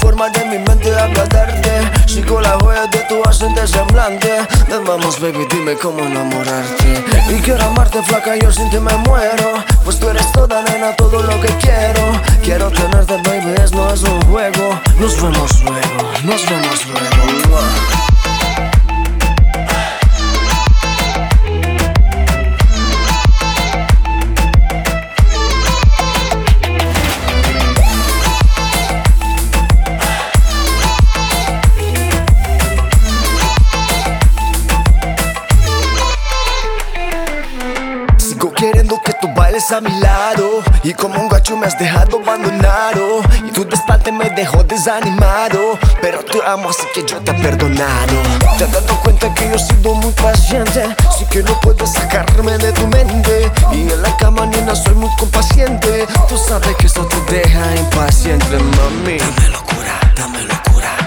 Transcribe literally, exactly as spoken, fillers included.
forma de mi mente hablarte. Sigo las huellas de tu acento semblante. Ven, vamos baby, dime cómo enamorarte. Y quiero amarte flaca, yo sin ti me muero. Pues tú eres toda nena, todo lo que quiero. Quiero tenerte baby, es no es un juego. Nos vemos luego, nos vemos luego. Sigo queriendo que tú bailes a mi lado. Y como un gacho me has dejado abandonado. Y tu desparte me dejó desanimado. Pero te amo así que yo te he perdonado. Te has dado cuenta que yo he sido muy paciente. Sí que no puedes sacarme de tu mente. Y en la cama nena soy muy compaciente. Tú sabes que eso te deja impaciente, mami. Dame locura, dame locura.